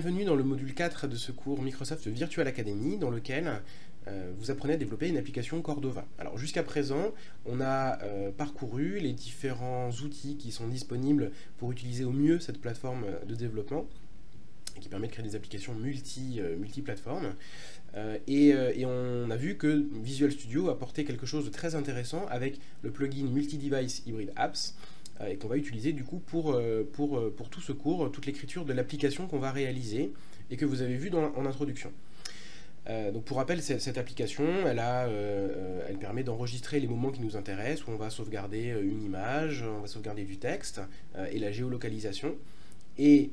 Bienvenue dans le module 4 de ce cours Microsoft Virtual Academy, dans lequel vous apprenez à développer une application Cordova. Alors jusqu'à présent, on a parcouru les différents outils qui sont disponibles pour utiliser au mieux cette plateforme de développement, et qui permet de créer des applications multi-plateformes. Et on a vu que Visual Studio apportait quelque chose de très intéressant avec le plugin Multi-Device Hybrid Apps, et qu'on va utiliser du coup pour tout ce cours, toute l'écriture de l'application qu'on va réaliser et que vous avez vu en introduction. Donc pour rappel, cette application, elle permet d'enregistrer les moments qui nous intéressent, où on va sauvegarder une image, on va sauvegarder du texte et la géolocalisation. Et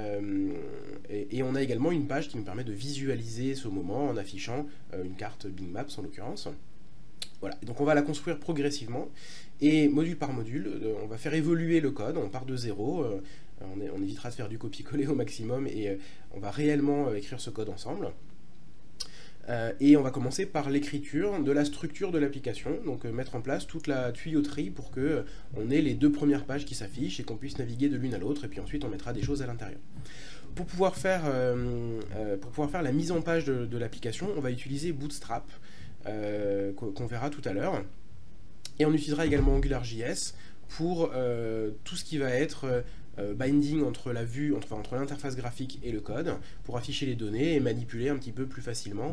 on a également une page qui nous permet de visualiser ce moment en affichant une carte Bing Maps en l'occurrence. Voilà, donc on va la construire progressivement, et module par module, on va faire évoluer le code, on part de zéro, on évitera de faire du copier-coller au maximum, et on va réellement écrire ce code ensemble. Et on va commencer par l'écriture de la structure de l'application, donc mettre en place toute la tuyauterie pour que on ait les deux premières pages qui s'affichent et qu'on puisse naviguer de l'une à l'autre, et puis ensuite on mettra des choses à l'intérieur. Pour pouvoir faire la mise en page de l'application, on va utiliser Bootstrap, qu'on verra tout à l'heure, et on utilisera également AngularJS pour tout ce qui va être binding entre la vue, entre l'interface graphique et le code, pour afficher les données et manipuler un petit peu plus facilement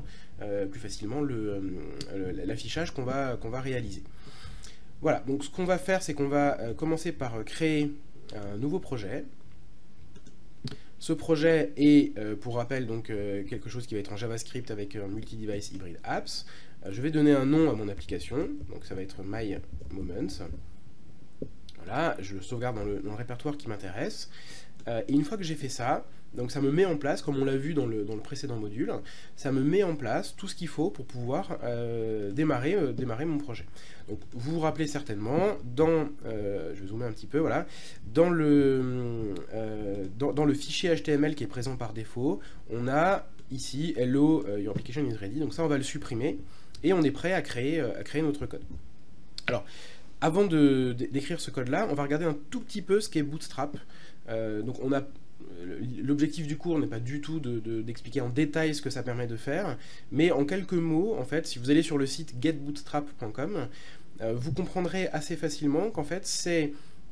l'affichage qu'on va réaliser. Voilà, donc ce qu'on va faire, c'est qu'on va commencer par créer un nouveau projet. Ce projet est, pour rappel, donc quelque chose qui va être en JavaScript avec un Multi-Device Hybrid Apps. Je vais donner un nom à mon application, donc ça va être My Moments. Voilà, je le sauvegarde dans le répertoire qui m'intéresse. Et une fois que j'ai fait ça, donc ça me met en place, comme on l'a vu dans le précédent module, ça me met en place tout ce qu'il faut pour pouvoir démarrer mon projet. Donc vous vous rappelez certainement, je vais zoomer un petit peu, voilà, dans le fichier HTML qui est présent par défaut, on a ici Hello, your application is ready, donc ça on va le supprimer, et on est prêt à créer notre code. Alors, avant d'écrire ce code-là, on va regarder un tout petit peu ce qu'est Bootstrap. Donc l'objectif du cours n'est pas du tout d'expliquer en détail ce que ça permet de faire, mais en quelques mots, en fait, si vous allez sur le site getbootstrap.com, vous comprendrez assez facilement qu'en fait c'est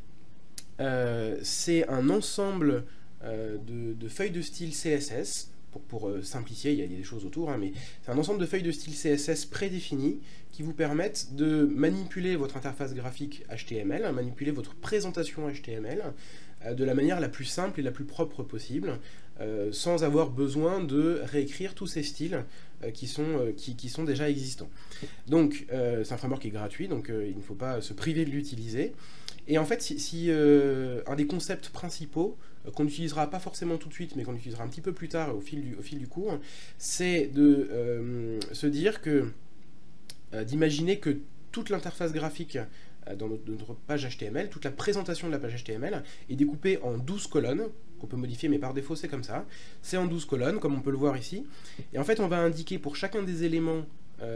un ensemble de feuilles de style CSS. Pour simplifier, il y a des choses autour, hein, mais c'est un ensemble de feuilles de style CSS prédéfinies qui vous permettent de manipuler votre interface graphique HTML, manipuler votre présentation HTML de la manière la plus simple et la plus propre possible, sans avoir besoin de réécrire tous ces styles qui sont déjà existants. Donc c'est un framework qui est gratuit, donc il ne faut pas se priver de l'utiliser. Et en fait, un des concepts principaux qu'on n'utilisera pas forcément tout de suite, mais qu'on utilisera un petit peu plus tard au fil du cours, c'est de se dire que, d'imaginer que toute l'interface graphique dans notre page HTML, toute la présentation de la page HTML est découpée en 12 colonnes, qu'on peut modifier, mais par défaut c'est comme ça. C'est en 12 colonnes, comme on peut le voir ici. Et en fait, on va indiquer pour chacun des éléments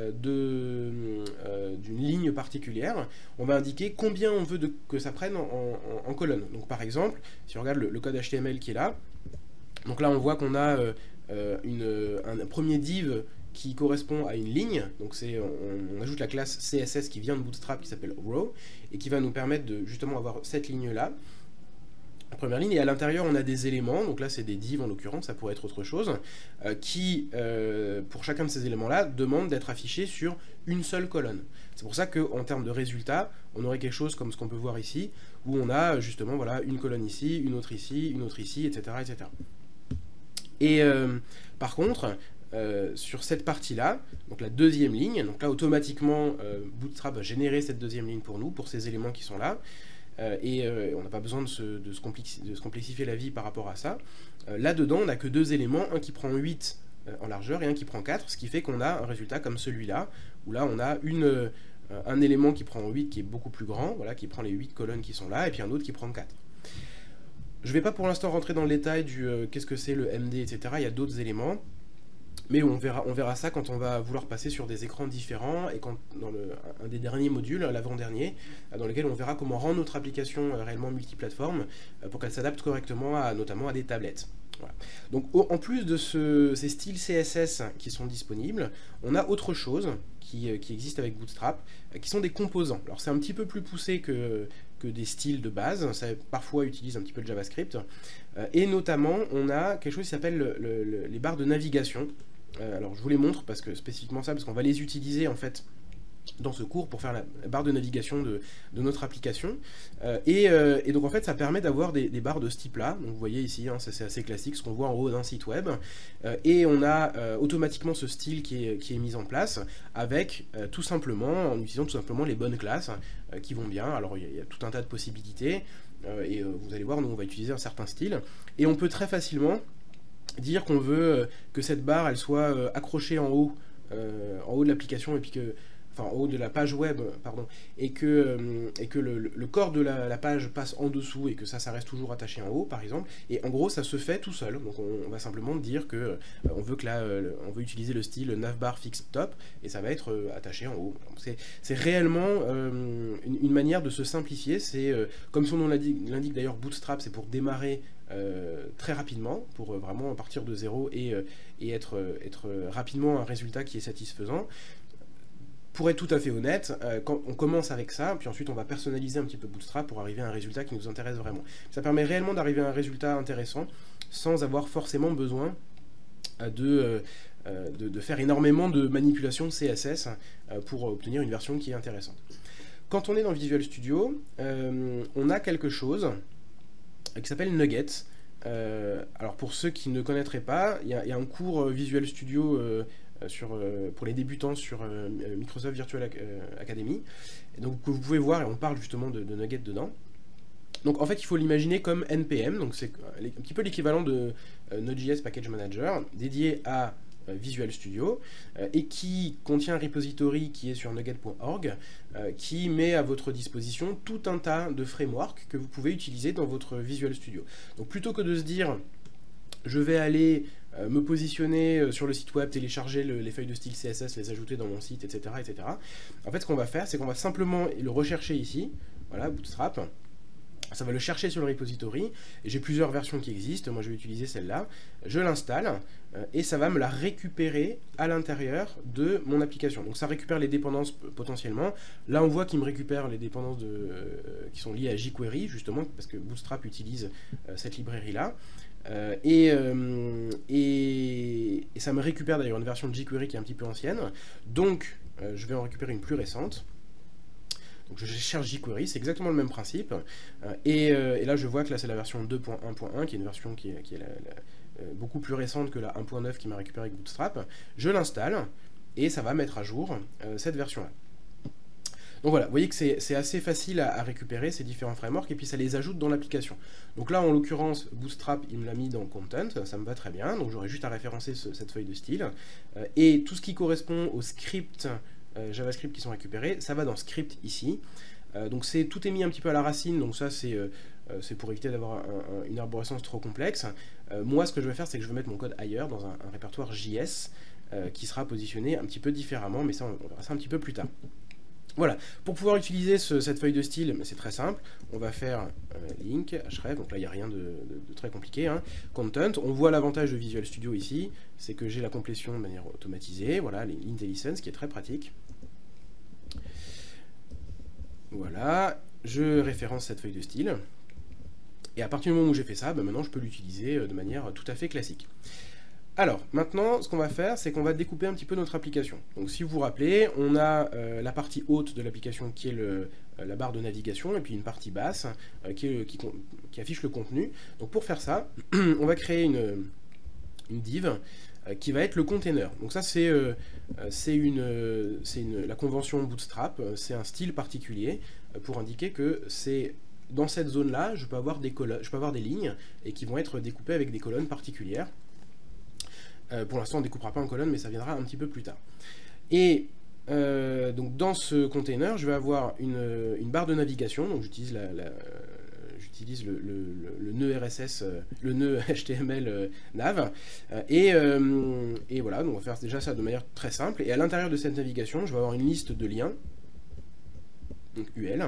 d'une ligne particulière, on va indiquer combien on veut que ça prenne en colonnes. Donc par exemple, si on regarde le code HTML qui est là, donc là on voit qu'on a un premier div qui correspond à une ligne, donc on ajoute la classe CSS qui vient de Bootstrap qui s'appelle row, et qui va nous permettre de justement avoir cette ligne là, la première ligne, et à l'intérieur on a des éléments, donc là c'est des divs en l'occurrence, ça pourrait être autre chose, qui, pour chacun de ces éléments-là, demandent d'être affichés sur une seule colonne. C'est pour ça qu'en termes de résultats, on aurait quelque chose comme ce qu'on peut voir ici, où on a justement voilà, une colonne ici, une autre ici, etc. etc. Et par contre, sur cette partie-là, donc la deuxième ligne, donc là automatiquement Bootstrap va générer cette deuxième ligne pour nous, pour ces éléments qui sont là, et on n'a pas besoin de se complexifier la vie par rapport à ça. Là-dedans, on n'a que deux éléments, un qui prend 8 en largeur et un qui prend 4, ce qui fait qu'on a un résultat comme celui-là, où là on a un élément qui prend 8 qui est beaucoup plus grand, voilà, qui prend les 8 colonnes qui sont là, et puis un autre qui prend 4. Je ne vais pas pour l'instant rentrer dans le détail du qu'est-ce que c'est le MD, etc. Il y a d'autres éléments. Mais on verra ça quand on va vouloir passer sur des écrans différents, et dans un des derniers modules, l'avant-dernier, dans lequel on verra comment rendre notre application réellement multiplateforme pour qu'elle s'adapte correctement notamment à des tablettes. Voilà. Donc en plus de ces styles CSS qui sont disponibles, on a autre chose qui existe avec Bootstrap, qui sont des composants. Alors c'est un petit peu plus poussé que des styles de base, ça parfois utilise un petit peu de JavaScript, et notamment on a quelque chose qui s'appelle les barres de navigation. Alors je vous les montre parce que spécifiquement ça, parce qu'on va les utiliser en fait dans ce cours pour faire la barre de navigation de notre application. Et donc en fait ça permet d'avoir des barres de ce type là. Donc vous voyez ici, hein, c'est assez classique, ce qu'on voit en haut d'un site web. Et on a automatiquement ce style qui est mis en place avec tout simplement, en utilisant tout simplement les bonnes classes qui vont bien. Alors il y a tout un tas de possibilités. Et vous allez voir, nous on va utiliser un certain style. Et on peut très facilement dire qu'on veut que cette barre elle soit accrochée en haut de l'application, et puis que en haut de la page web, pardon, et que le corps de la page passe en dessous et que ça reste toujours attaché en haut, par exemple. Et en gros, ça se fait tout seul. Donc on va simplement dire que on veut utiliser le style navbar fixed top et ça va être attaché en haut. C'est réellement une manière de se simplifier. C'est comme son nom l'indique d'ailleurs, Bootstrap, c'est pour démarrer très rapidement, pour vraiment partir de zéro et être rapidement un résultat qui est satisfaisant. Pour être tout à fait honnête, quand on commence avec ça, puis ensuite on va personnaliser un petit peu Bootstrap pour arriver à un résultat qui nous intéresse vraiment. Ça permet réellement d'arriver à un résultat intéressant sans avoir forcément besoin de faire énormément de manipulations CSS pour obtenir une version qui est intéressante. Quand on est dans Visual Studio, on a quelque chose qui s'appelle Nuggets. Alors pour ceux qui ne connaîtraient pas, il y a un cours Visual Studio pour les débutants sur Microsoft Virtual Academy, et donc que vous pouvez voir, et on parle justement de Nuggets dedans. Donc en fait il faut l'imaginer comme NPM, donc c'est un petit peu l'équivalent de Node.js Package Manager, dédié à Visual Studio, et qui contient un repository qui est sur nugget.org, qui met à votre disposition tout un tas de frameworks que vous pouvez utiliser dans votre Visual Studio. Donc plutôt que de se dire je vais aller me positionner sur le site web, télécharger les feuilles de style CSS, les ajouter dans mon site, etc., etc. En fait, ce qu'on va faire, c'est qu'on va simplement le rechercher ici, voilà, Bootstrap. Ça va le chercher sur le repository, et j'ai plusieurs versions qui existent, moi je vais utiliser celle-là, je l'installe, et ça va me la récupérer à l'intérieur de mon application. Donc ça récupère les dépendances potentiellement. Là on voit qu'il me récupère les dépendances qui sont liées à jQuery, justement, parce que Bootstrap utilise cette librairie-là. Et ça me récupère d'ailleurs une version de jQuery qui est un petit peu ancienne, donc je vais en récupérer une plus récente. Donc je cherche jQuery, c'est exactement le même principe, et là je vois que là c'est la version 2.1.1 qui est une version qui est beaucoup plus récente que la 1.9 qui m'a récupéré avec Bootstrap. Je l'installe et ça va mettre à jour cette version-là. Donc voilà, vous voyez que c'est assez facile à récupérer ces différents frameworks, et puis ça les ajoute dans l'application. Donc là, en l'occurrence, Bootstrap, il me l'a mis dans Content, ça me va très bien, donc j'aurai juste à référencer cette feuille de style. Et tout ce qui correspond aux scripts JavaScript qui sont récupérés, ça va dans Script ici. Donc tout est mis un petit peu à la racine, donc ça c'est pour éviter d'avoir une arborescence trop complexe. Moi, ce que je vais faire, c'est que je vais mettre mon code ailleurs, dans un répertoire JS, qui sera positionné un petit peu différemment, mais ça, on verra ça un petit peu plus tard. Voilà, pour pouvoir utiliser cette feuille de style, c'est très simple. On va faire link, href, donc là il n'y a rien de très compliqué. Hein. Content, on voit l'avantage de Visual Studio ici, c'est que j'ai la complétion de manière automatisée, voilà, les IntelliSense qui est très pratique. Voilà, je référence cette feuille de style, et à partir du moment où j'ai fait ça, maintenant je peux l'utiliser de manière tout à fait classique. Alors, maintenant, ce qu'on va faire, c'est qu'on va découper un petit peu notre application. Donc, si vous vous rappelez, on a la partie haute de l'application qui est la barre de navigation, et puis une partie basse qui affiche le contenu. Donc, pour faire ça, on va créer une div qui va être le container. Donc ça, c'est la convention Bootstrap, c'est un style particulier pour indiquer que c'est dans cette zone-là, je peux avoir des lignes et qui vont être découpées avec des colonnes particulières. Pour l'instant, on ne découpera pas en colonne, mais ça viendra un petit peu plus tard. Et donc dans ce container, je vais avoir une barre de navigation. Donc j'utilise le nœud RSS, le nœud HTML nav. Et voilà, donc on va faire déjà ça de manière très simple. Et à l'intérieur de cette navigation, je vais avoir une liste de liens. Donc UL,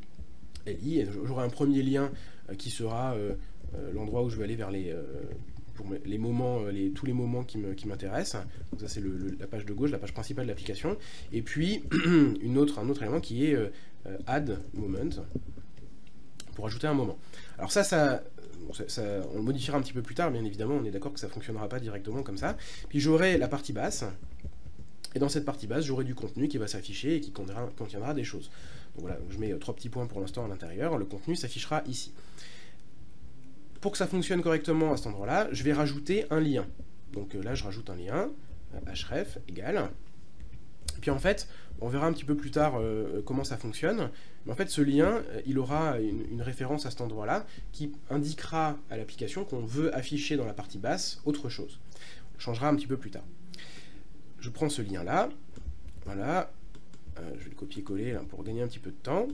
LI, et j'aurai un premier lien qui sera l'endroit où je vais aller vers pour les moments, tous les moments qui m'intéressent. Donc ça c'est la page de gauche, la page principale de l'application. Et puis un autre élément qui est add moment, pour ajouter un moment. Alors ça, on le modifiera un petit peu plus tard, bien évidemment, on est d'accord que ça ne fonctionnera pas directement comme ça. Puis j'aurai la partie basse, et dans cette partie basse, j'aurai du contenu qui va s'afficher et qui contiendra des choses. Donc voilà, je mets 3 petits points pour l'instant à l'intérieur, le contenu s'affichera ici. Pour que ça fonctionne correctement à cet endroit-là, je vais rajouter un lien. Donc là, je rajoute un lien, href égale. Et puis en fait, on verra un petit peu plus tard comment ça fonctionne. Mais en fait, ce lien, il aura une référence à cet endroit-là qui indiquera à l'application qu'on veut afficher dans la partie basse autre chose. On changera un petit peu plus tard. Je prends ce lien-là, voilà, je vais le copier-coller pour gagner un petit peu de temps.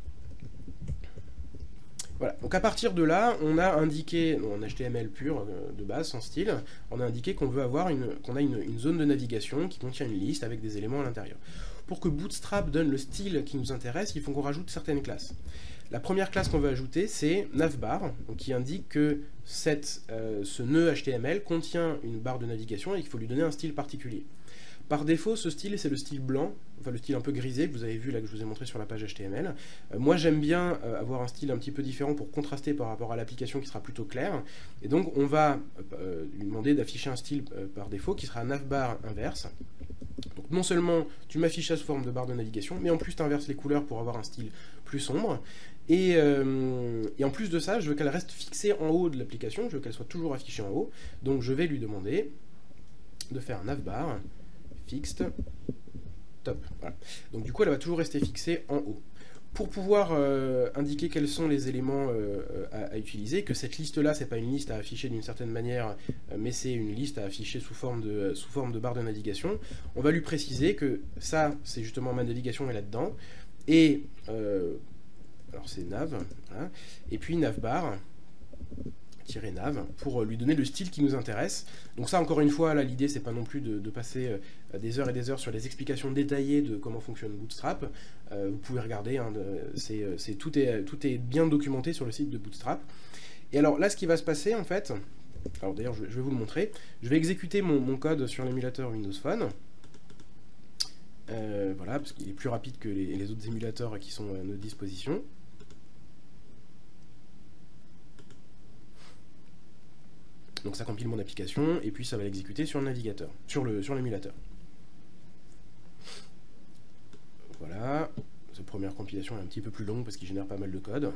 Voilà, donc à partir de là, on a indiqué, en HTML pur de base, sans style, on a indiqué qu'on veut avoir qu'on a une zone de navigation qui contient une liste avec des éléments à l'intérieur. Pour que Bootstrap donne le style qui nous intéresse, il faut qu'on rajoute certaines classes. La première classe qu'on veut ajouter, c'est navbar, donc qui indique que ce nœud HTML contient une barre de navigation et qu'il faut lui donner un style particulier. Par défaut, ce style, c'est le style blanc, enfin le style un peu grisé que vous avez vu là que je vous ai montré sur la page HTML. Moi, j'aime bien avoir un style un petit peu différent pour contraster par rapport à l'application qui sera plutôt claire. Et donc, on va lui demander d'afficher un style par défaut qui sera navbar inverse. Donc, non seulement tu m'affiches ça sous forme de barre de navigation, mais en plus tu inverses les couleurs pour avoir un style plus sombre. Et en plus de ça, je veux qu'elle reste fixée en haut de l'application, je veux qu'elle soit toujours affichée en haut. Donc, je vais lui demander de faire un navbar fixed top. Voilà. Donc du coup, elle va toujours rester fixée en haut. Pour pouvoir indiquer quels sont les éléments à utiliser, que cette liste-là, c'est pas une liste à afficher d'une certaine manière, mais c'est une liste à afficher sous forme de barre de navigation, on va lui préciser que ça, c'est justement ma navigation est là-dedans, et alors c'est nav, voilà, et puis navbar, -nav pour lui donner le style qui nous intéresse. Donc ça, encore une fois, là l'idée c'est pas non plus de passer des heures et des heures sur les explications détaillées de comment fonctionne Bootstrap. Vous pouvez regarder, hein, tout est bien documenté sur le site de Bootstrap. Et alors là, ce qui va se passer en fait, alors d'ailleurs je vais vous le montrer, je vais exécuter mon code sur l'émulateur Windows Phone. Voilà, parce qu'il est plus rapide que les autres émulateurs qui sont à notre disposition. Donc ça compile mon application, et puis ça va l'exécuter sur le navigateur, sur l'émulateur. Voilà, cette première compilation est un petit peu plus longue parce qu'il génère pas mal de code.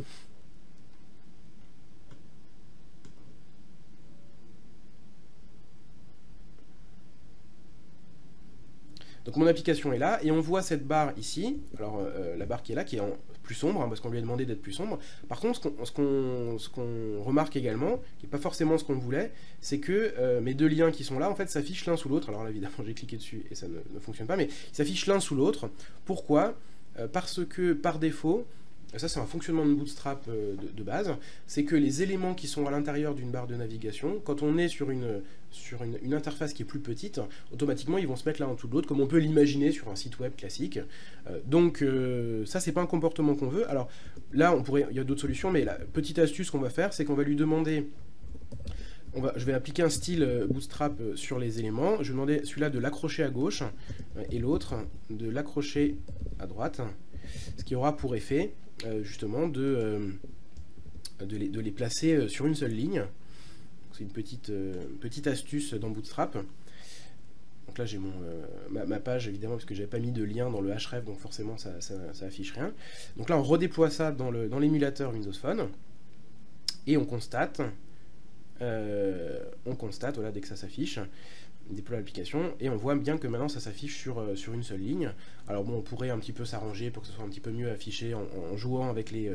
Donc mon application est là, et on voit cette barre ici, alors la barre qui est là, qui est en plus sombre, hein, parce qu'on lui a demandé d'être plus sombre. Par contre, ce qu'on remarque également, qui n'est pas forcément ce qu'on voulait, c'est que mes deux liens qui sont là, en fait, s'affichent l'un sous l'autre. Alors là, évidemment, j'ai cliqué dessus et ça ne fonctionne pas, mais ils s'affichent l'un sous l'autre. Pourquoi ? Parce que, par défaut, ça c'est un fonctionnement de Bootstrap de base, c'est que les éléments qui sont à l'intérieur d'une barre de navigation, quand on est sur une interface qui est plus petite, automatiquement ils vont se mettre l'un en dessous de l'autre, comme on peut l'imaginer sur un site web classique. Donc ça c'est pas un comportement qu'on veut. Alors là il y a d'autres solutions, mais la petite astuce qu'on va faire, c'est qu'on va lui demander, je vais appliquer un style Bootstrap sur les éléments, je vais demander celui-là de l'accrocher à gauche, et l'autre de l'accrocher à droite, ce qui aura pour effet justement de les placer sur une seule ligne. C'est une petite astuce dans Bootstrap. Donc là j'ai ma page évidemment parce que j'avais pas mis de lien dans le href, donc forcément ça affiche rien. Donc là on redéploie ça dans l'émulateur Windows Phone et on constate voilà, dès que ça s'affiche, on déploie l'application et on voit bien que maintenant ça s'affiche sur une seule ligne. Alors bon, on pourrait un petit peu s'arranger pour que ce soit un petit peu mieux affiché en jouant avec les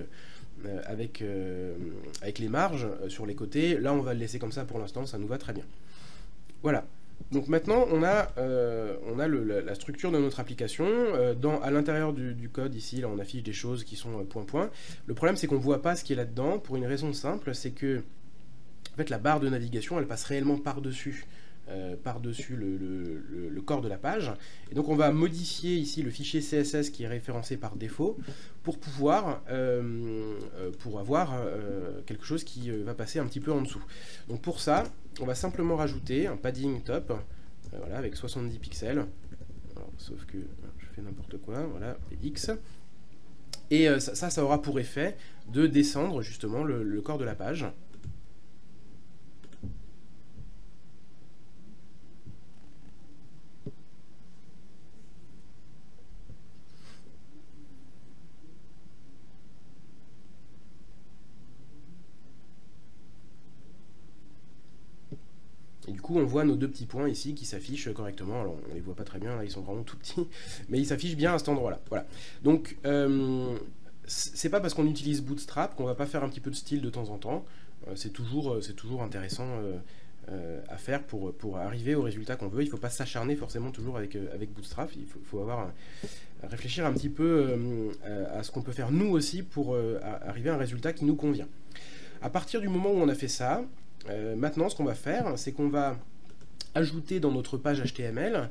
marges sur les côtés. Là on va le laisser comme ça pour l'instant, ça nous va très bien. Voilà. Donc maintenant on a la structure de notre application. À l'intérieur du code ici, là on affiche des choses qui sont point. Le problème c'est qu'on ne voit pas ce qui est là-dedans pour une raison simple, c'est que en fait la barre de navigation elle passe réellement par-dessus par-dessus le corps de la page. Et donc on va modifier ici le fichier CSS qui est référencé par défaut pour pouvoir pour avoir quelque chose qui va passer un petit peu en dessous. Donc pour ça, on va simplement rajouter un padding top, voilà, avec 70 pixels. Alors, sauf que je fais n'importe quoi, voilà, X. Et ça aura pour effet de descendre justement le corps de la page. Et du coup, on voit nos deux petits points ici qui s'affichent correctement. Alors, on les voit pas très bien, là, ils sont vraiment tout petits, mais ils s'affichent bien à cet endroit-là. Voilà. Donc, c'est pas parce qu'on utilise Bootstrap qu'on va pas faire un petit peu de style de temps en temps. C'est toujours intéressant à faire pour arriver au résultat qu'on veut. Il faut pas s'acharner forcément toujours avec Bootstrap. Il faut réfléchir un petit peu à ce qu'on peut faire nous aussi pour arriver à un résultat qui nous convient. À partir du moment où on a fait ça, maintenant, ce qu'on va faire, c'est qu'on va ajouter dans notre page HTML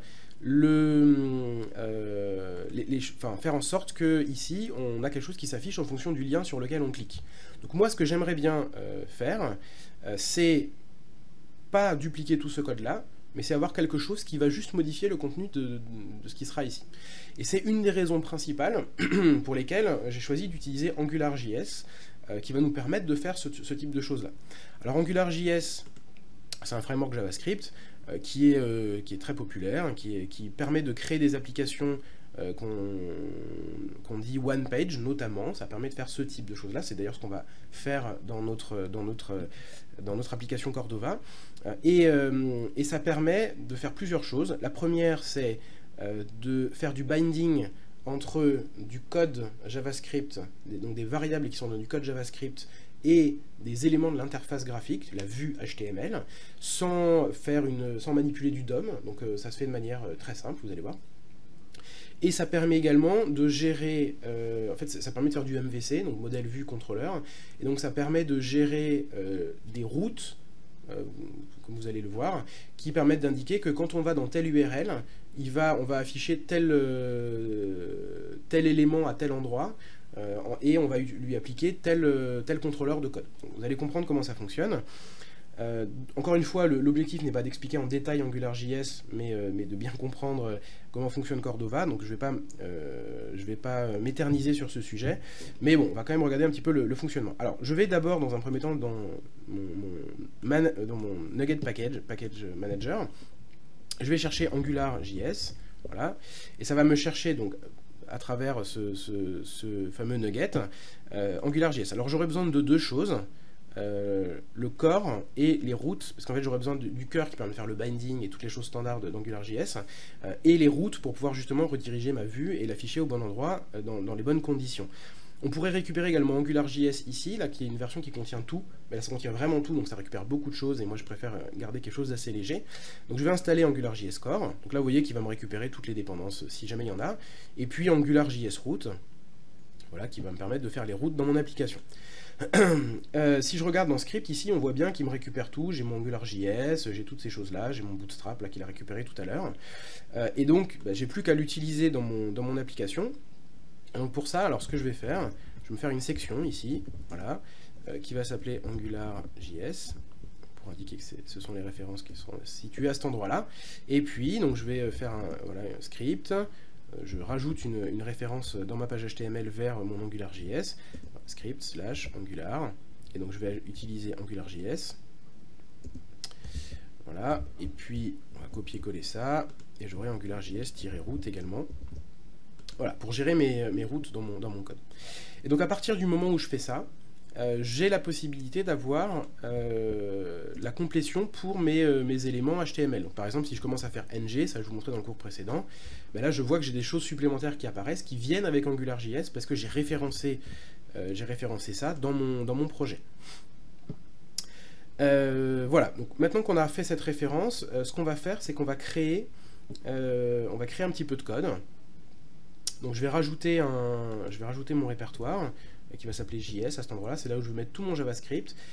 faire en sorte que ici, on a quelque chose qui s'affiche en fonction du lien sur lequel on clique. Donc moi, ce que j'aimerais bien faire, c'est pas dupliquer tout ce code-là, mais c'est avoir quelque chose qui va juste modifier le contenu de ce qui sera ici. Et c'est une des raisons principales pour lesquelles j'ai choisi d'utiliser AngularJS, qui va nous permettre de faire ce type de choses-là. Alors AngularJS, c'est un framework JavaScript qui est très populaire, qui permet de créer des applications qu'on dit one page notamment. Ça permet de faire ce type de choses-là. C'est d'ailleurs ce qu'on va faire dans notre application Cordova. Et ça permet de faire plusieurs choses. La première, c'est de faire du binding entre du code JavaScript, donc des variables qui sont dans du code JavaScript, et des éléments de l'interface graphique, la vue HTML, sans manipuler du DOM. Donc ça se fait de manière très simple, vous allez voir. Et ça permet également de gérer, en fait ça permet de faire du MVC, donc modèle vue contrôleur, et donc ça permet de gérer des routes, comme vous allez le voir, qui permettent d'indiquer que quand on va dans telle URL, on va afficher tel élément à tel endroit, et on va lui appliquer tel contrôleur de code. Donc, vous allez comprendre comment ça fonctionne. Encore une fois, l'objectif n'est pas d'expliquer en détail AngularJS, mais de bien comprendre comment fonctionne Cordova. Donc je vais pas m'éterniser sur ce sujet, mais bon, on va quand même regarder un petit peu le fonctionnement. Alors, je vais d'abord, dans un premier temps, dans mon Nugget Package Manager, je vais chercher AngularJS, voilà, et ça va me chercher donc à travers ce fameux nugget AngularJS. Alors j'aurai besoin de deux choses. Le core et les routes, parce qu'en fait j'aurais besoin du cœur qui permet de faire le binding et toutes les choses standards d'AngularJS, et les routes pour pouvoir justement rediriger ma vue et l'afficher au bon endroit, dans les bonnes conditions. On pourrait récupérer également AngularJS ici, là, qui est une version qui contient tout, mais là ça contient vraiment tout, donc ça récupère beaucoup de choses, et moi je préfère garder quelque chose d'assez léger. Donc je vais installer AngularJS Core, donc là vous voyez qu'il va me récupérer toutes les dépendances, si jamais il y en a, et puis AngularJS Route, voilà, qui va me permettre de faire les routes dans mon application. Si je regarde dans Script ici, on voit bien qu'il me récupère tout. J'ai mon AngularJS, j'ai toutes ces choses-là, j'ai mon Bootstrap là qu'il a récupéré tout à l'heure. Et donc, j'ai plus qu'à l'utiliser dans mon application. Et donc pour ça, alors ce que je vais faire, je vais me faire une section ici, voilà, qui va s'appeler AngularJS, pour indiquer que ce sont les références qui sont situées à cet endroit-là. Et puis, donc je vais faire un script. Je rajoute une référence dans ma page HTML vers mon AngularJS, script / Angular, et donc je vais utiliser AngularJS. Voilà, et puis on va copier-coller ça, et j'aurai AngularJS-route également. Voilà, pour gérer mes routes dans mon code. Et donc à partir du moment où je fais ça, j'ai la possibilité d'avoir la complétion pour mes éléments HTML. Donc, par exemple, si je commence à faire ng, ça je vous montrais dans le cours précédent, ben là je vois que j'ai des choses supplémentaires qui apparaissent, qui viennent avec AngularJS, parce que j'ai référencé ça dans mon projet. Voilà, donc maintenant qu'on a fait cette référence, ce qu'on va faire, c'est qu'on va créer un petit peu de code. Donc je vais rajouter mon répertoire qui va s'appeler JS à cet endroit-là. C'est là où je vais mettre tout mon JavaScript.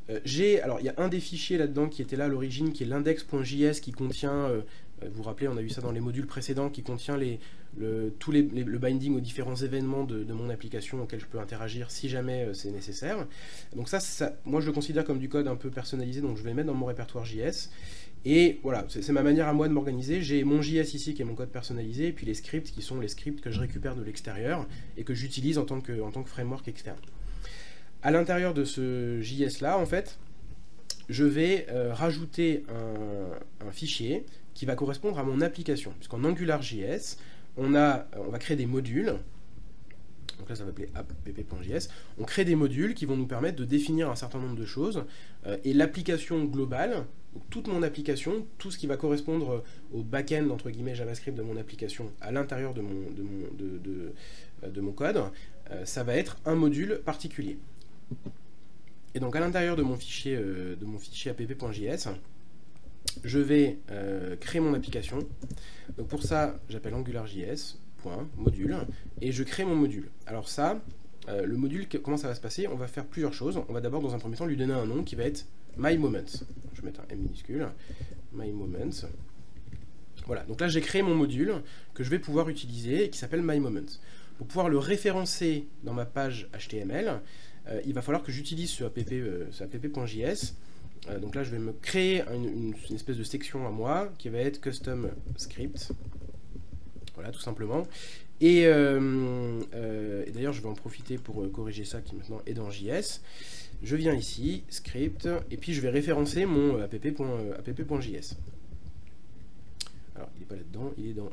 Alors il y a un des fichiers là-dedans qui était là à l'origine, qui est l'index.js, qui contient, vous vous rappelez, on a vu ça dans les modules précédents, qui contient le binding aux différents événements de mon application auxquels je peux interagir si jamais c'est nécessaire. Donc ça, moi je le considère comme du code un peu personnalisé, donc je vais le mettre dans mon répertoire JS. Et voilà, c'est ma manière à moi de m'organiser. J'ai mon JS ici qui est mon code personnalisé, et puis les scripts qui sont les scripts que je récupère de l'extérieur et que j'utilise en tant que framework externe. À l'intérieur de ce JS là, en fait, je vais rajouter un fichier qui va correspondre à mon application. Puisqu'en AngularJS, on va créer des modules. Donc là, ça va s'appeler app.js. On crée des modules qui vont nous permettre de définir un certain nombre de choses. Et l'application globale, donc toute mon application, tout ce qui va correspondre au back-end, entre guillemets, JavaScript de mon application à l'intérieur de mon code, ça va être un module particulier. Et donc à l'intérieur de mon fichier app.js, je vais créer mon application. Donc pour ça, j'appelle AngularJS.module et je crée mon module. Alors ça, le module, comment ça va se passer? On va faire plusieurs choses. On va d'abord, dans un premier temps, lui donner un nom qui va être MyMoments. Je vais mettre un M minuscule. MyMoments. Voilà, donc là j'ai créé mon module que je vais pouvoir utiliser et qui s'appelle MyMoments. Pour pouvoir le référencer dans ma page HTML, il va falloir que j'utilise ce app.js. Donc là je vais me créer une espèce de section à moi qui va être custom script. Voilà, tout simplement. Et d'ailleurs je vais en profiter pour corriger ça qui maintenant est dans JS. Je viens ici, script, et puis je vais référencer mon app.js. Alors il n'est pas là-dedans, il est dans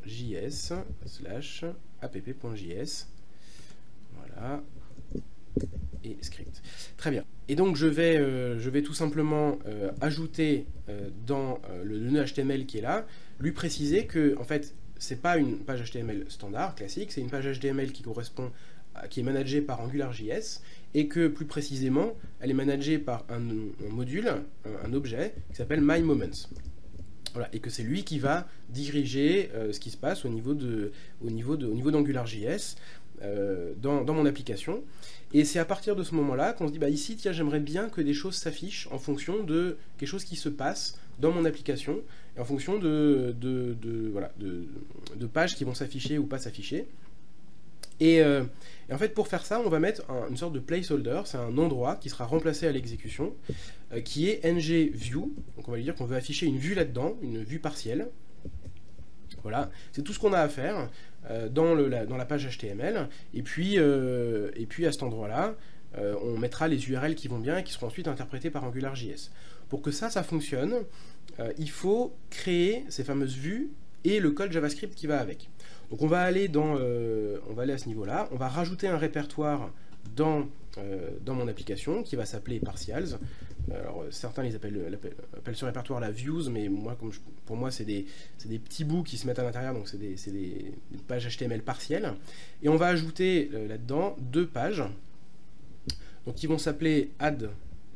js/app.js. Voilà. Et script. Très bien. Et donc je vais tout simplement ajouter dans le nœud HTML qui est là, lui préciser que en fait c'est pas une page HTML standard, classique, c'est une page HTML qui est managée par AngularJS et que plus précisément elle est managée par un module, un objet qui s'appelle MyMoments. Voilà, et que c'est lui qui va diriger ce qui se passe au niveau d'AngularJS dans mon application. Et c'est à partir de ce moment-là qu'on se dit, bah ici, tiens, j'aimerais bien que des choses s'affichent en fonction de quelque chose qui se passe dans mon application, et en fonction de pages qui vont s'afficher ou pas s'afficher. Et en fait, pour faire ça, on va mettre une sorte de placeholder, c'est un endroit qui sera remplacé à l'exécution, qui est ngView. Donc on va lui dire qu'on veut afficher une vue là-dedans, une vue partielle. Voilà, c'est tout ce qu'on a à faire dans la page HTML. Et puis à cet endroit-là, on mettra les URL qui vont bien et qui seront ensuite interprétées par AngularJS. Pour que ça fonctionne, il faut créer ces fameuses vues et le code JavaScript qui va avec. Donc on va aller à ce niveau-là, on va rajouter un répertoire dans mon application qui va s'appeler partials. Alors certains appellent ce répertoire la views, mais moi, pour moi c'est des petits bouts qui se mettent à l'intérieur, donc c'est des pages HTML partielles. Et on va ajouter là-dedans deux pages, donc qui vont s'appeler add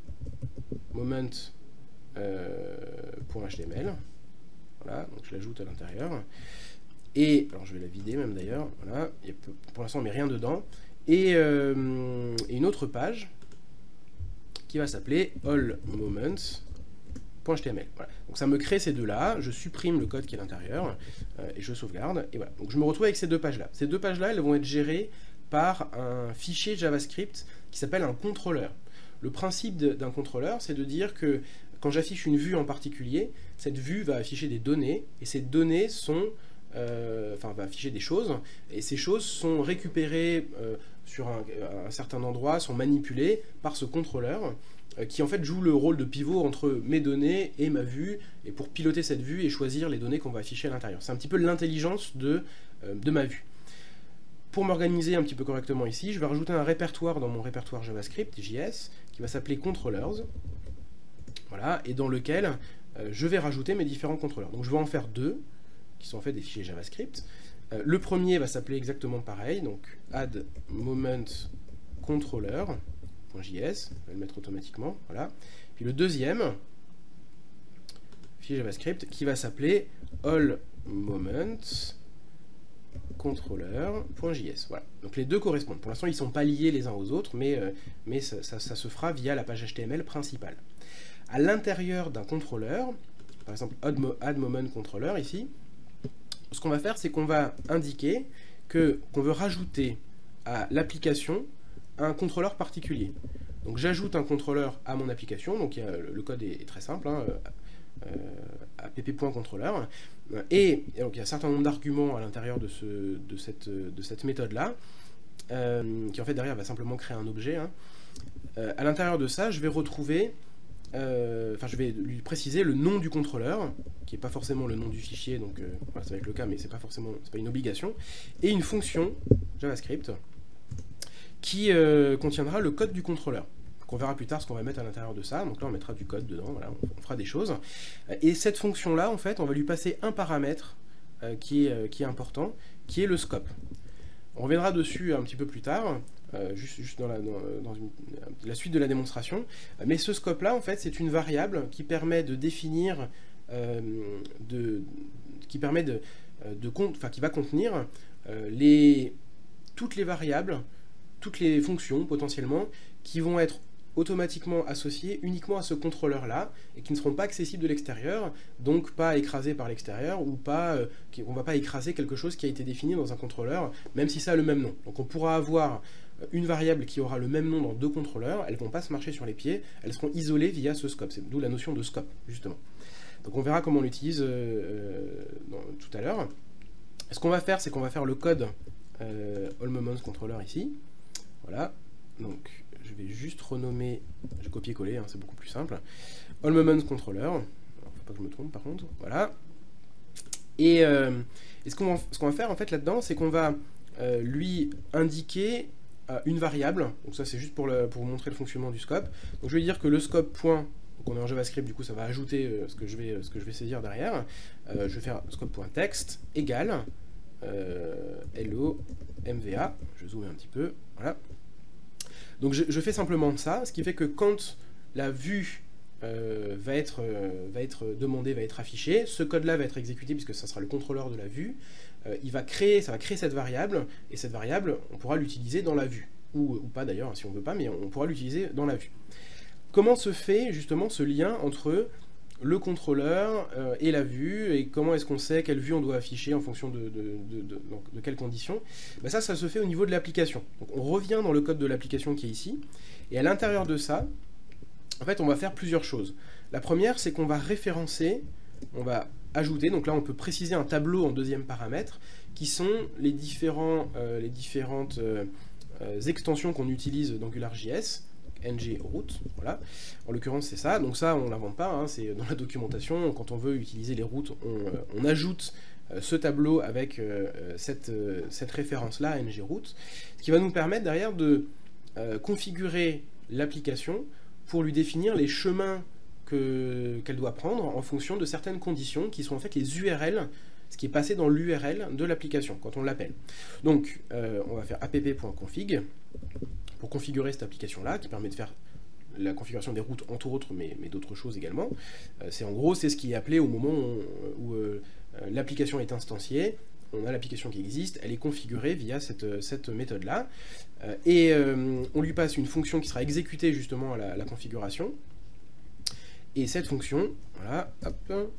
moment.html. Voilà, donc je l'ajoute à l'intérieur. Et alors je vais la vider même d'ailleurs. Voilà, pour l'instant on met rien dedans. Et une autre page qui va s'appeler allMoments.html. Voilà. Donc ça me crée ces deux-là, je supprime le code qui est à l'intérieur et je sauvegarde. Et voilà. Donc je me retrouve avec ces deux pages-là. Ces deux pages-là, elles vont être gérées par un fichier JavaScript qui s'appelle un contrôleur. Le principe d'un contrôleur, c'est de dire que quand j'affiche une vue en particulier, cette vue va afficher des données, et ces données va afficher des choses, et ces choses sont récupérées sur un certain endroit, sont manipulées par ce contrôleur, qui en fait joue le rôle de pivot entre mes données et ma vue, et pour piloter cette vue et choisir les données qu'on va afficher à l'intérieur. C'est un petit peu l'intelligence de ma vue. Pour m'organiser un petit peu correctement ici, je vais rajouter un répertoire dans mon répertoire JavaScript, JS, qui va s'appeler controllers, voilà, et dans lequel je vais rajouter mes différents contrôleurs. Donc je vais en faire deux, qui sont en fait des fichiers JavaScript. Le premier va s'appeler exactement pareil, donc add moment controller.js, on va le mettre automatiquement, voilà. Puis le deuxième fichier JavaScript qui va s'appeler all moment controller.js. Voilà. Donc les deux correspondent. Pour l'instant, ils ne sont pas liés les uns aux autres, mais ça se fera via la page HTML principale. À l'intérieur d'un contrôleur, par exemple add moment controller ici, ce qu'on va faire, c'est qu'on va indiquer qu'on veut rajouter à l'application un contrôleur particulier. Donc j'ajoute un contrôleur à mon application, donc le code est très simple, hein, app.controller, et donc il y a un certain nombre d'arguments à l'intérieur de cette méthode-là, qui en fait derrière va simplement créer un objet. Hein. À l'intérieur de ça, je vais retrouver, je vais lui préciser le nom du contrôleur, qui n'est pas forcément le nom du fichier, donc voilà, ça va être le cas, mais c'est pas une obligation, et une fonction JavaScript qui contiendra le code du contrôleur. On verra plus tard ce qu'on va mettre à l'intérieur de ça. Donc là, on mettra du code dedans, voilà, on fera des choses. Et cette fonction-là, en fait, on va lui passer un paramètre qui est important, qui est le scope. On reviendra dessus un petit peu plus tard, juste dans la suite de la démonstration. Mais ce scope-là, en fait, c'est une variable qui permet de définir, qui va contenir toutes les variables, toutes les fonctions potentiellement, qui vont être automatiquement associées uniquement à ce contrôleur-là, et qui ne seront pas accessibles de l'extérieur, donc pas écrasées par l'extérieur, ou pas, on ne va pas écraser quelque chose qui a été défini dans un contrôleur, même si ça a le même nom. Donc on pourra avoir une variable qui aura le même nom dans deux contrôleurs, elles ne vont pas se marcher sur les pieds, elles seront isolées via ce scope, c'est d'où la notion de scope, justement. Donc on verra comment on l'utilise tout à l'heure. Ce qu'on va faire, c'est qu'on va faire le code AllMoments-controller ici. Voilà, donc je vais juste renommer, je copier-coller, hein, c'est beaucoup plus simple. AllMoments-controller, alors faut pas que je me trompe par contre, voilà. Et ce qu'on va faire en fait là-dedans, c'est qu'on va lui indiquer une variable, donc ça c'est juste pour vous montrer le fonctionnement du scope. Donc je vais dire que le scope point, donc on est en JavaScript, du coup ça va ajouter ce que je vais saisir derrière. Je vais faire scope.text égale hello mva, je zoome un petit peu, voilà. Donc je fais simplement ça, ce qui fait que quand la vue va être demandée, va être affichée, ce code-là va être exécuté puisque ça sera le contrôleur de la vue. Ça va créer cette variable, et cette variable, on pourra l'utiliser dans la vue. Ou pas d'ailleurs, si on veut pas, mais on pourra l'utiliser dans la vue. Comment se fait justement ce lien entre le contrôleur et la vue, et comment est-ce qu'on sait quelle vue on doit afficher en fonction de quelles conditions? Ben ça se fait au niveau de l'application. Donc on revient dans le code de l'application qui est ici, et à l'intérieur de ça, en fait on va faire plusieurs choses. La première, c'est qu'on va référencer, on va ajouter, donc là on peut préciser un tableau en deuxième paramètre, qui sont les différentes extensions qu'on utilise d'AngularJS, ng-route, voilà. En l'occurrence c'est ça, donc ça on l'invente pas, hein, c'est dans la documentation, quand on veut utiliser les routes, on ajoute ce tableau avec cette référence-là, ng-route, ce qui va nous permettre derrière de configurer l'application pour lui définir les chemins qu'elle doit prendre en fonction de certaines conditions qui sont en fait les URL, ce qui est passé dans l'URL de l'application quand on l'appelle. Donc on va faire app.config pour configurer cette application-là, qui permet de faire la configuration des routes, entre autres, mais d'autres choses également. En gros, c'est ce qui est appelé au moment où l'application est instanciée, on a l'application qui existe, elle est configurée via cette méthode-là, et on lui passe une fonction qui sera exécutée justement à la configuration, et cette fonction, voilà, hop,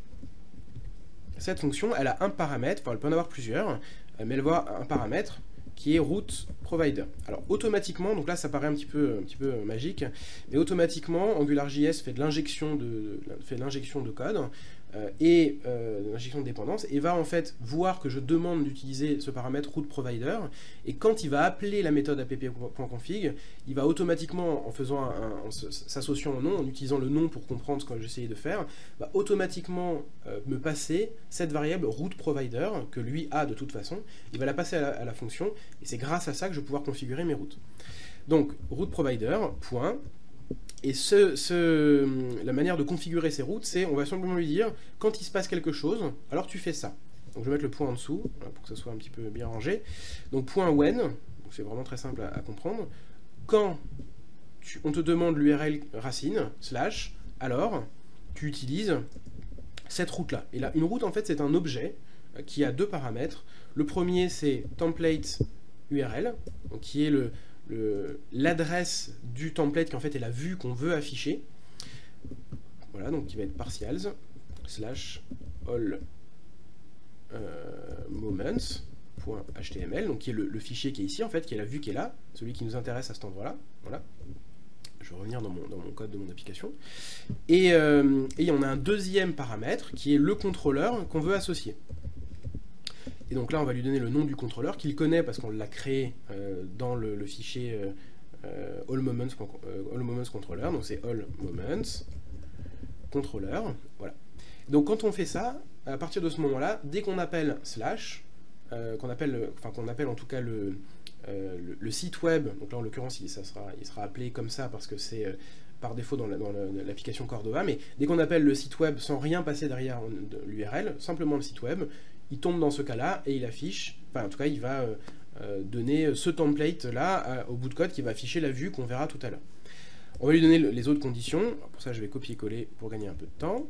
cette fonction, elle a un paramètre, enfin elle peut en avoir plusieurs, mais elle va un paramètre qui est route provider. Alors automatiquement, donc là ça paraît un petit peu magique, mais automatiquement AngularJS fait de l'injection de code et l'injection de dépendance, et va en fait voir que je demande d'utiliser ce paramètre route provider, et quand il va appeler la méthode app.config, il va automatiquement, en s'associant au nom, en utilisant le nom pour comprendre ce que j'essayais de faire, va automatiquement me passer cette variable route provider, que lui a de toute façon, il va la passer à la fonction, et c'est grâce à ça que je vais pouvoir configurer mes routes. Donc route provider, point. Et la manière de configurer ces routes, c'est on va simplement lui dire, quand il se passe quelque chose, alors tu fais ça. Donc je vais mettre le point en dessous, voilà, pour que ça soit un petit peu bien rangé. Donc point when, c'est vraiment très simple à comprendre. Quand on te demande l'URL racine, / alors tu utilises cette route-là. Et là, une route, en fait, c'est un objet qui a deux paramètres. Le premier, c'est template URL, donc qui est l'adresse du template qui en fait est la vue qu'on veut afficher. Voilà, donc qui va être partials / all moments.html, donc qui est le fichier qui est ici en fait, qui est la vue qui est là, celui qui nous intéresse à cet endroit-là. Voilà. Je vais revenir dans mon code de mon application. Et on a un deuxième paramètre qui est le contrôleur qu'on veut associer. Et donc là, on va lui donner le nom du contrôleur qu'il connaît parce qu'on l'a créé dans le fichier all moments controller. Donc c'est all moments controller. Voilà. Donc quand on fait ça, à partir de ce moment-là, dès qu'on appelle slash, qu'on appelle en tout cas le site web, donc là en l'occurrence il sera appelé comme ça parce que c'est par défaut dans l'application Cordova, mais dès qu'on appelle le site web sans rien passer derrière l'URL, simplement le site web, il tombe dans ce cas-là et il affiche, enfin en tout cas il va donner ce template-là au bout de code qui va afficher la vue qu'on verra tout à l'heure. On va lui donner les autres conditions. Alors pour ça je vais copier-coller pour gagner un peu de temps.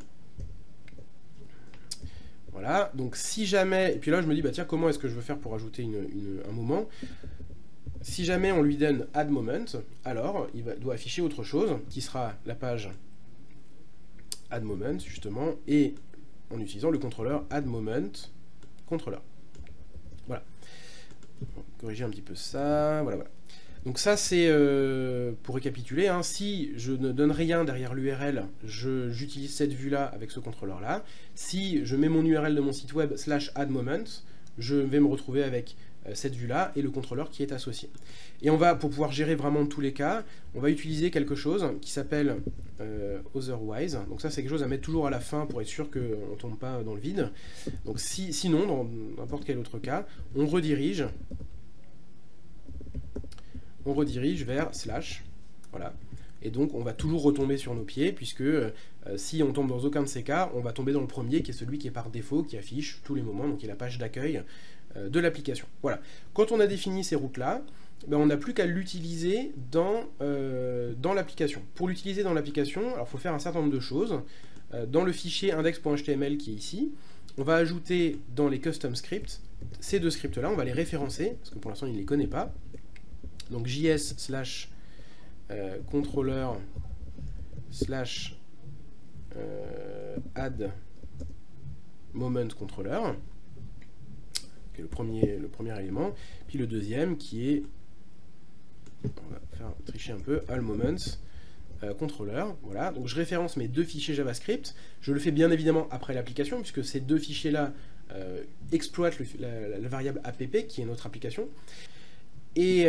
Voilà, donc si jamais, et puis là je me dis, bah tiens, comment est-ce que je veux faire pour ajouter un moment? Si jamais on lui donne add moment, alors il doit afficher autre chose, qui sera la page add moment, justement, et en utilisant le contrôleur add moment controller. Voilà. On va corriger un petit peu ça, voilà. Donc ça c'est, pour récapituler, hein, si je ne donne rien derrière l'URL, j'utilise cette vue-là avec ce contrôleur-là. Si je mets mon URL de mon site web /add moment, je vais me retrouver avec cette vue-là et le contrôleur qui est associé. Et on va, pour pouvoir gérer vraiment tous les cas, on va utiliser quelque chose qui s'appelle otherwise. Donc ça c'est quelque chose à mettre toujours à la fin pour être sûr qu'on ne tombe pas dans le vide. Donc sinon, dans n'importe quel autre cas, on redirige vers slash, voilà. Et donc on va toujours retomber sur nos pieds, puisque si on tombe dans aucun de ces cas, on va tomber dans le premier, qui est celui qui est par défaut, qui affiche tous les moments, donc qui est la page d'accueil de l'application. Voilà. Quand on a défini ces routes-là, ben, on n'a plus qu'à l'utiliser dans l'application. Pour l'utiliser dans l'application, alors il faut faire un certain nombre de choses. Dans le fichier index.html qui est ici, on va ajouter dans les custom scripts, ces deux scripts-là, on va les référencer, parce que pour l'instant il ne les connaît pas. Donc js / controller / add moment controller, qui est le premier élément, puis le deuxième qui est, on va faire tricher un peu, all moments controller. Voilà, donc je référence mes deux fichiers JavaScript. Je le fais bien évidemment après l'application, puisque ces deux fichiers-là exploitent la variable app qui est notre application. Et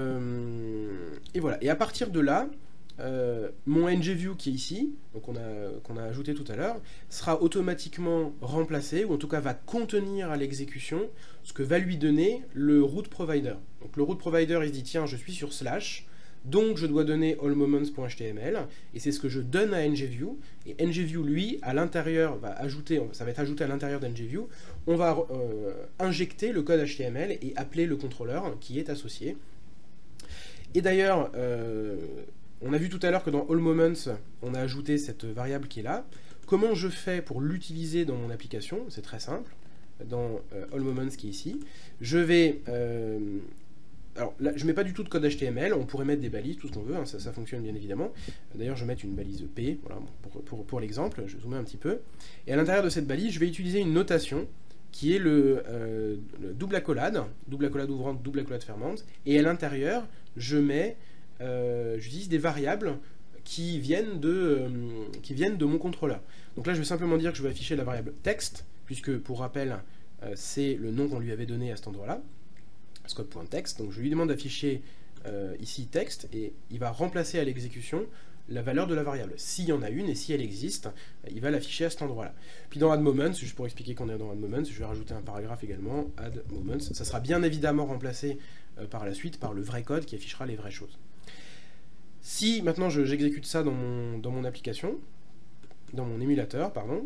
voilà. Et à partir de là, mon ngView qui est ici, donc qu'on a ajouté tout à l'heure, sera automatiquement remplacé, ou en tout cas va contenir à l'exécution ce que va lui donner le route provider. Donc le route provider, il se dit, tiens, je suis sur slash, donc je dois donner allmoments.html, et c'est ce que je donne à ngView, et ngView, lui, à l'intérieur, ça va être ajouté à l'intérieur d'ngView, on va injecter le code HTML et appeler le contrôleur qui est associé. Et d'ailleurs, on a vu tout à l'heure que dans allmoments, on a ajouté cette variable qui est là. Comment je fais pour l'utiliser dans mon application? C'est très simple. Dans allmoments qui est ici, je vais... alors là, je ne mets pas du tout de code HTML, on pourrait mettre des balises, tout ce qu'on veut, hein, ça fonctionne bien évidemment. D'ailleurs, je vais mettre une balise P, voilà, pour l'exemple, je vais zoomer un petit peu. Et à l'intérieur de cette balise, je vais utiliser une notation qui est le double accolade ouvrante, double accolade fermante, et à l'intérieur, j'utilise des variables qui viennent de mon contrôleur. Donc là, je vais simplement dire que je vais afficher la variable texte, puisque pour rappel, c'est le nom qu'on lui avait donné à cet endroit-là. Scope.text, donc je lui demande d'afficher ici texte, et il va remplacer à l'exécution la valeur de la variable, s'il y en a une, et si elle existe, il va l'afficher à cet endroit-là. Puis dans add moments, juste pour expliquer qu'on est dans add moments, je vais rajouter un paragraphe également, add moments, ça sera bien évidemment remplacé par la suite par le vrai code qui affichera les vraies choses. Si maintenant j'exécute ça dans mon application, dans mon émulateur, pardon,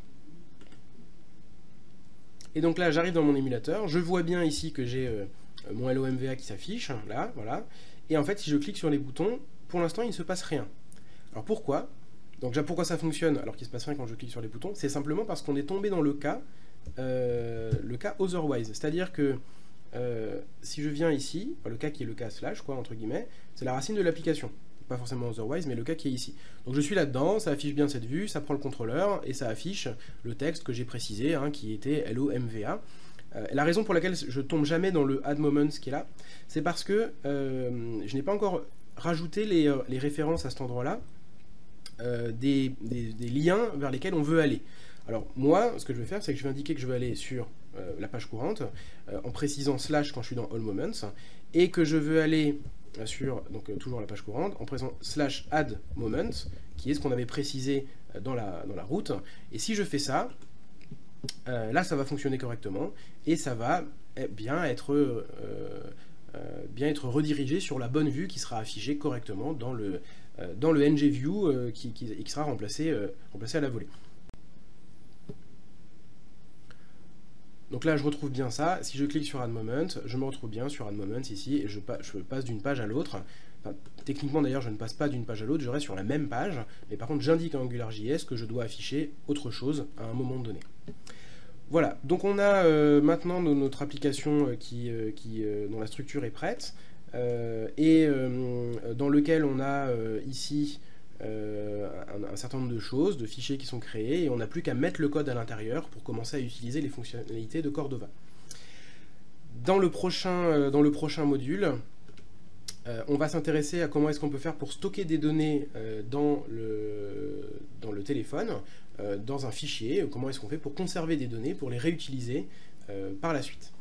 et donc là j'arrive dans mon émulateur, je vois bien ici que j'ai mon LOMVA qui s'affiche, là, voilà, et en fait si je clique sur les boutons, pour l'instant il ne se passe rien. Alors pourquoi? Donc déjà pourquoi ça fonctionne alors qu'il ne se passe rien quand je clique sur les boutons? C'est simplement parce qu'on est tombé dans le cas le cas otherwise. C'est-à-dire que si je viens ici, le cas qui est le cas slash, quoi, entre guillemets, c'est la racine de l'application. Pas forcément otherwise, mais le cas qui est ici. Donc je suis là-dedans, ça affiche bien cette vue, ça prend le contrôleur, et ça affiche le texte que j'ai précisé, hein, qui était hello MVA. La raison pour laquelle je tombe jamais dans le add moments qui est là, c'est parce que je n'ai pas encore rajouté les références à cet endroit-là, des liens vers lesquels on veut aller. Alors moi, ce que je vais faire, c'est que je vais indiquer que je veux aller sur la page courante, en précisant slash quand je suis dans all moments, et que je veux aller sur, donc toujours la page courante, en présent slash add moment, qui est ce qu'on avait précisé dans la route. Et si je fais ça, là ça va fonctionner correctement, et ça va bien être redirigé sur la bonne vue qui sera affichée correctement dans le ngView qui sera remplacé à la volée. Donc là, je retrouve bien ça. Si je clique sur Add Moment, je me retrouve bien sur Add Moments ici, et je passe d'une page à l'autre. Enfin, techniquement, d'ailleurs, je ne passe pas d'une page à l'autre, je reste sur la même page, mais par contre, j'indique à AngularJS que je dois afficher autre chose à un moment donné. Voilà, donc on a maintenant notre application dont la structure est prête, et dans lequel on a ici un certain nombre de choses, de fichiers qui sont créés, et on n'a plus qu'à mettre le code à l'intérieur pour commencer à utiliser les fonctionnalités de Cordova. Dans le prochain module, on va s'intéresser à comment est-ce qu'on peut faire pour stocker des données dans le téléphone, dans un fichier, comment est-ce qu'on fait pour conserver des données, pour les réutiliser par la suite.